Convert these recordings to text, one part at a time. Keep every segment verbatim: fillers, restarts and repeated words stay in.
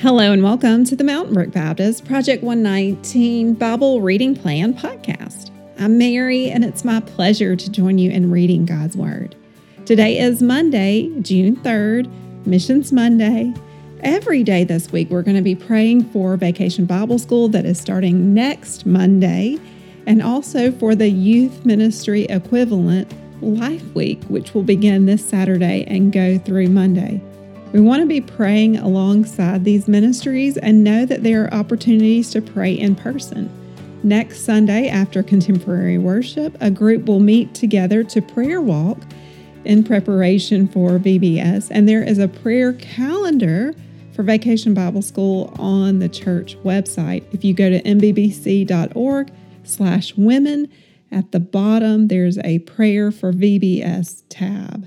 Hello and welcome to the Mountain Brook Baptist Project one nineteen Bible Reading Plan podcast. I'm Mary, and it's my pleasure to join you in reading God's Word. Today is Monday, June third, Missions Monday. Every day this week, we're going to be praying for Vacation Bible School that is starting next Monday, and also for the Youth Ministry Equivalent Life Week, which will begin this Saturday and go through Monday. We want to be praying alongside these ministries and know that there are opportunities to pray in person. Next Sunday, after contemporary worship, a group will meet together to prayer walk in preparation for V B S, and there is a prayer calendar for Vacation Bible School on the church website. If you go to m b b c dot org slash women, at the bottom there's a prayer for V B S tab.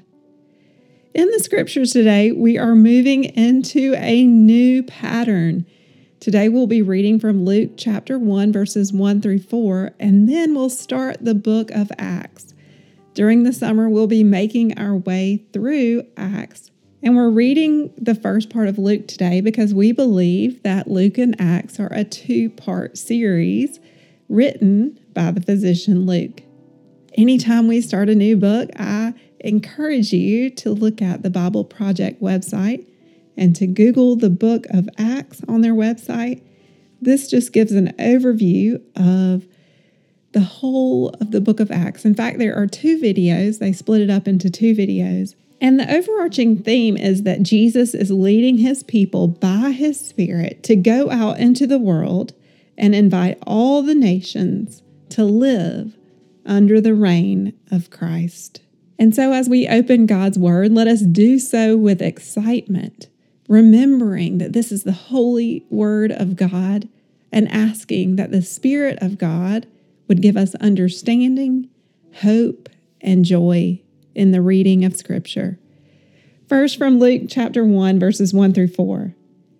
In the scriptures today, we are moving into a new pattern. Today we'll be reading from Luke chapter one, verses one through four, and then we'll start the book of Acts. During the summer, we'll be making our way through Acts, and we're reading the first part of Luke today because we believe that Luke and Acts are a two-part series written by the physician Luke. Anytime we start a new book, I encourage you to look at the Bible Project website and to Google the book of Acts on their website. This just gives an overview of the whole of the book of Acts. In fact, there are two videos. They split it up into two videos. And the overarching theme is that Jesus is leading his people by his Spirit to go out into the world and invite all the nations to live under the reign of Christ. And so as we open God's Word, let us do so with excitement, remembering that this is the holy Word of God and asking that the Spirit of God would give us understanding, hope, and joy in the reading of Scripture. First from Luke chapter one, verses one through four.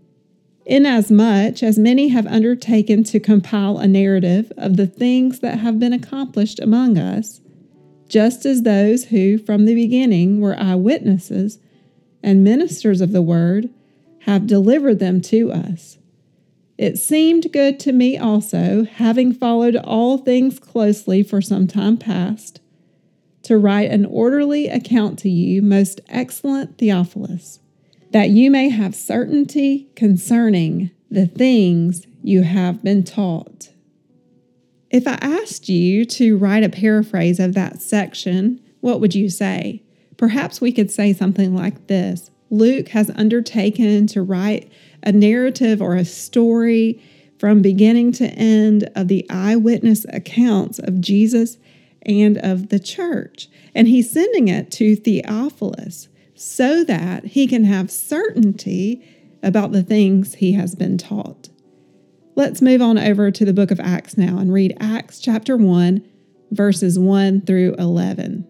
Inasmuch as many have undertaken to compile a narrative of the things that have been accomplished among us, just as those who from the beginning were eyewitnesses and ministers of the word have delivered them to us. It seemed good to me also, having followed all things closely for some time past, to write an orderly account to you, most excellent Theophilus, that you may have certainty concerning the things you have been taught. If I asked you to write a paraphrase of that section, what would you say? Perhaps we could say something like this. Luke has undertaken to write a narrative or a story from beginning to end of the eyewitness accounts of Jesus and of the church. And he's sending it to Theophilus so that he can have certainty about the things he has been taught. Let's move on over to the book of Acts now and read Acts chapter one, verses one through eleven.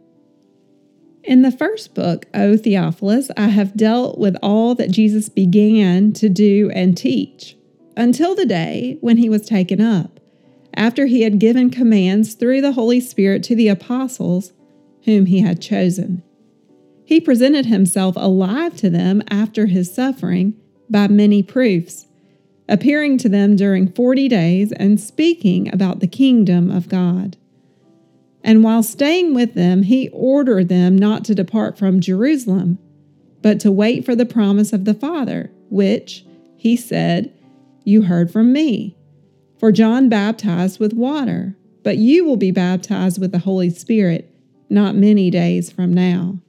In the first book, O Theophilus, I have dealt with all that Jesus began to do and teach, until the day when he was taken up, after he had given commands through the Holy Spirit to the apostles whom he had chosen. He presented himself alive to them after his suffering by many proofs, appearing to them during forty days and speaking about the kingdom of God. And while staying with them, he ordered them not to depart from Jerusalem, but to wait for the promise of the Father, which, he said, you heard from me. For John baptized with water, but you will be baptized with the Holy Spirit not many days from now.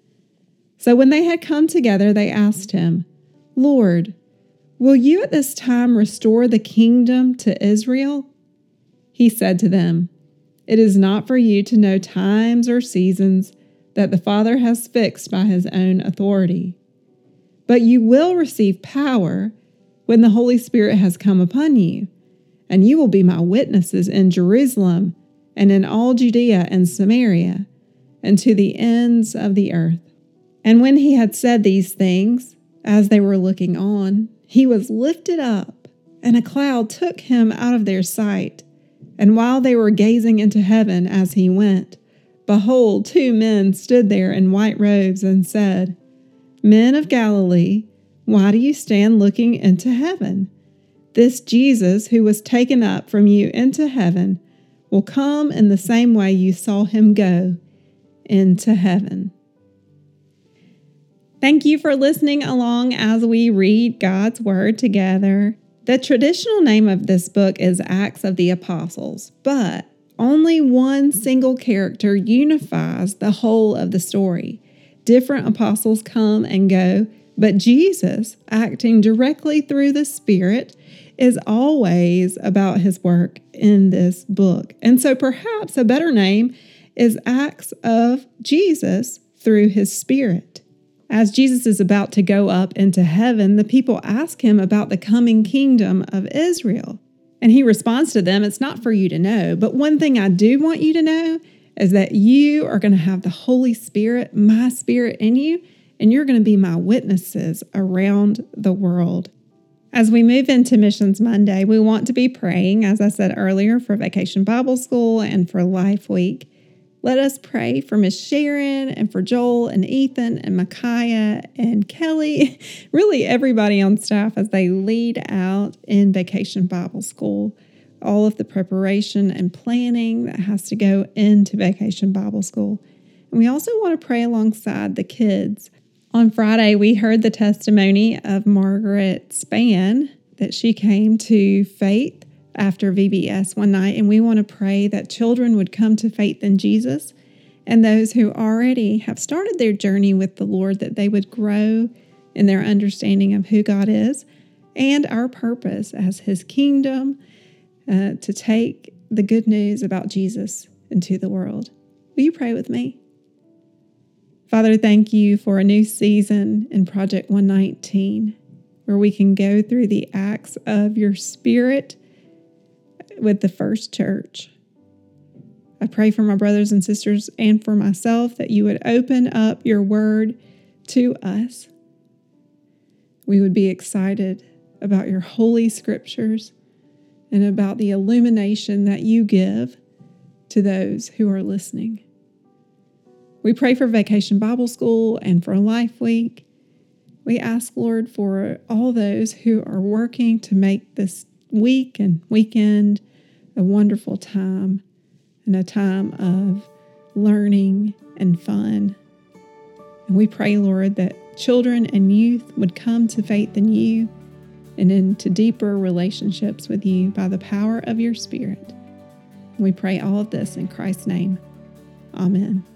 So when they had come together, they asked him, Lord, will you at this time restore the kingdom to Israel? He said to them, It is not for you to know times or seasons that the Father has fixed by his own authority. But you will receive power when the Holy Spirit has come upon you, and you will be my witnesses in Jerusalem and in all Judea and Samaria, and to the ends of the earth. And when he had said these things, as they were looking on, he was lifted up, and a cloud took him out of their sight. And while they were gazing into heaven as he went, behold, two men stood there in white robes and said, Men of Galilee, Why do you stand looking into heaven? This Jesus who was taken up from you into heaven will come in the same way you saw him go into heaven. Thank you for listening along as we read God's Word together. The traditional name of this book is Acts of the Apostles, but only one single character unifies the whole of the story. Different apostles come and go, but Jesus, acting directly through the Spirit, is always about his work in this book. And so perhaps a better name is Acts of Jesus through his Spirit. As Jesus is about to go up into heaven, the people ask him about the coming kingdom of Israel. And he responds to them, it's not for you to know, but one thing I do want you to know is that you are going to have the Holy Spirit, my Spirit in you, and you're going to be my witnesses around the world. As we move into Missions Monday, we want to be praying, as I said earlier, for Vacation Bible School and for Life Week. Let us pray for Miss Sharon and for Joel and Ethan and Micaiah and Kelly, really everybody on staff as they lead out in Vacation Bible School, all of the preparation and planning that has to go into Vacation Bible School. And we also want to pray alongside the kids. On Friday, we heard the testimony of Margaret Spann that she came to faith after V B S one night, and we want to pray that children would come to faith in Jesus, and those who already have started their journey with the Lord, that they would grow in their understanding of who God is and our purpose as his kingdom uh, to take the good news about Jesus into the world. Will you pray with me? Father, thank you for a new season in Project one nineteen, where we can go through the acts of your Spirit with the first church. I pray for my brothers and sisters and for myself that you would open up your word to us. We would be excited about your holy scriptures and about the illumination that you give to those who are listening. We pray for Vacation Bible School and for Life Week. We ask, Lord, for all those who are working to make this week and weekend a wonderful time and a time of learning and fun. And we pray, Lord, that children and youth would come to faith in you and into deeper relationships with you by the power of your Spirit. And we pray all of this in Christ's name. Amen.